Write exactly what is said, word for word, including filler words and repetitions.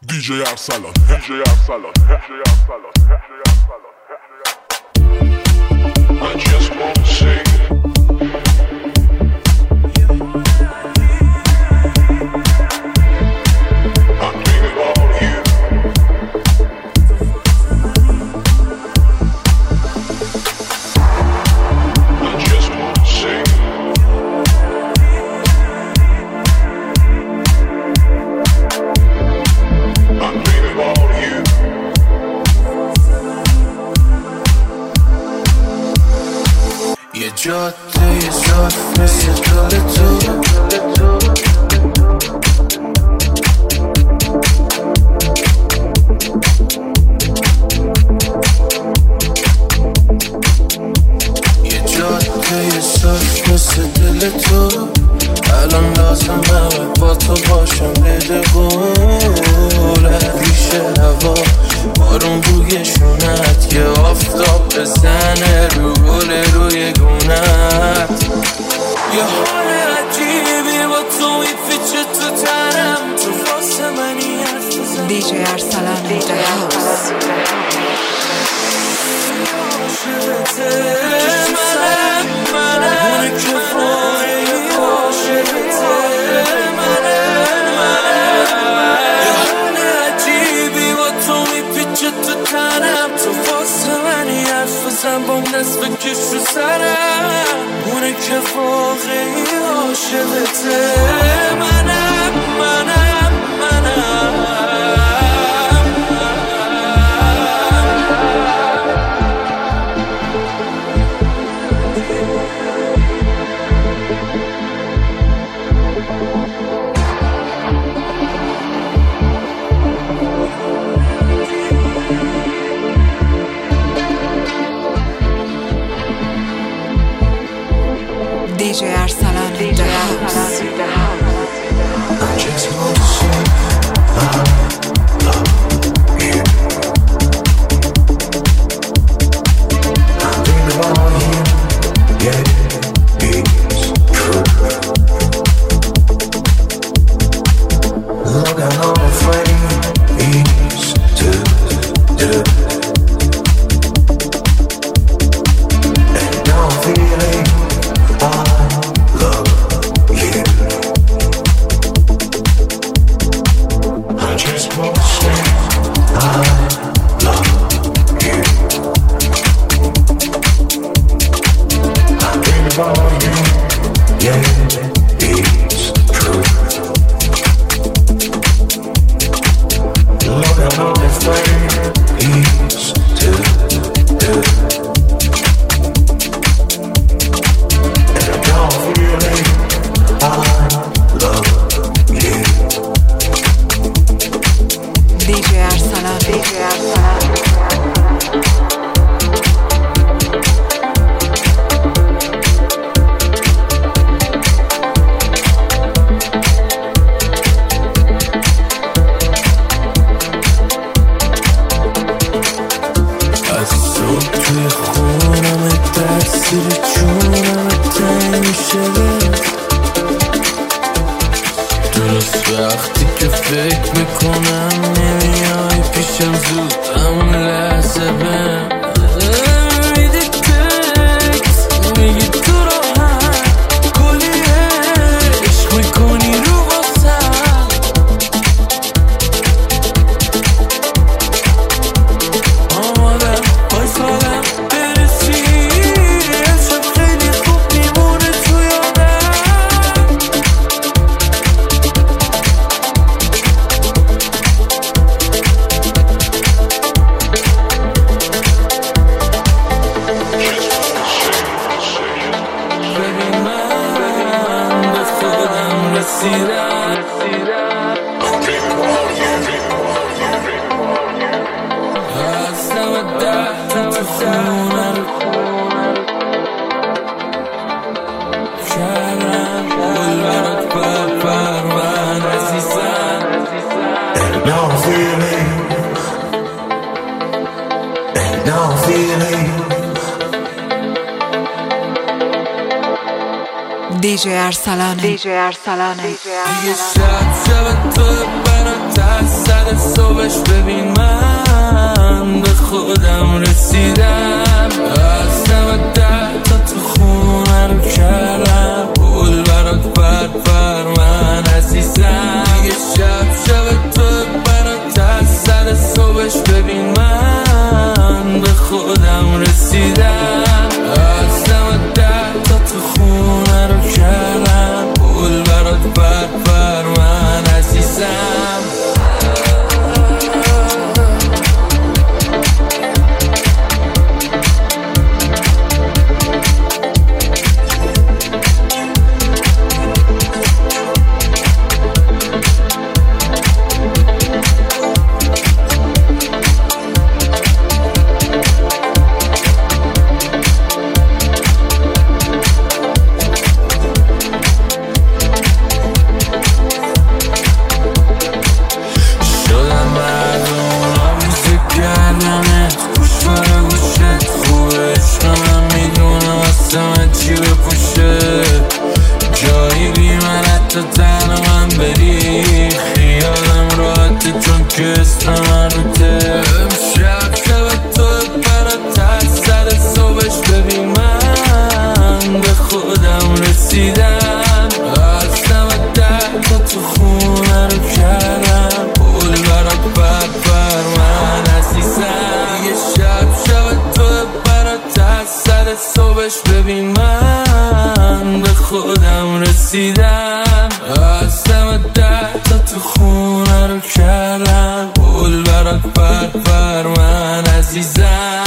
دی جی ارسلان دی جی ارسلان دی جی ارسلان دی جی ارسلان I just want to sing. I'm thinking about you. I just want to sing. I'm thinking about you. یه جاده یه صاف مثل دل تو یه جاده یه صاف مثل دل تو الان لازمه با تو باشم بده بوره ریشه هوا بارون روی شونت که آفتاب بزنه رو گل روی گونت یه حال عجیبی با تو میفیچه تو تنم تو واسه منی حرف بزن دی جی ارسلان دی جی هاوس عاشقته منم منم اونه که فایی عاشقته منم منم یه حال عجیبی با تو میپیچه تو تنم تو واسه منی حرف بزن بام دست بکش رو سرم اونه که واقعی عاشقته منم منم منم دی جی ارسلان دی جی هاوس I just want to say I love you. I'm thinking about you, yeah, it's true. Look, I know my friend is to do. And now I'm feeling I love you. I just want to say I love you. I'm thinking about you, yeah, it's true. Lord, I know this thing is to do. And I don't feel it, I love you. دی جی ارسلان دی جی ارسلان از صبح توی خونم تاثیر جونم تنگ میشه درست وقتی که فکر میکنم نمیای پیشم زود همون لحظه بهم میدی تکس میگی تو راحت کلی عشق میکنی رو واسم آمادم بایستادم برسی امشب خیلی خوب میمونه تو یادم ببین من به خودم رسیدم I'm thinking about you. هستم ده تو خونه رو کردم گل برات پر پرون عزیزم And now I'm feeling, and now I'm feeling. دی جی ارسلان دی جی ارسلان دیگه شب شب تو برات سر صبحش ببین من به خودم رسیدم. از دم ده تا تو خونه رو کردم پول برات پر پر من عزیزم. دیگه شب شب تو برات از سر صبحش ببین من به خودم رسیدم. از دم ده تا تو خونه رو کردم پول برات پر پر من عزیزم. جایی بی من حتی تنها من بری خیالم راحته چون که اسم من رو ته. امشب شب تو برات از سر صبحش ببین من به خودم رسیدم. از دم ده تا تو خونه رو کردم پول برات پر پر من عزیزم. یه شب شب تو برات از سر صبحش ببین من به خودم رسیدم. از دم ده تا تو خونه رو کردم پول برات پر پر من عزیزم.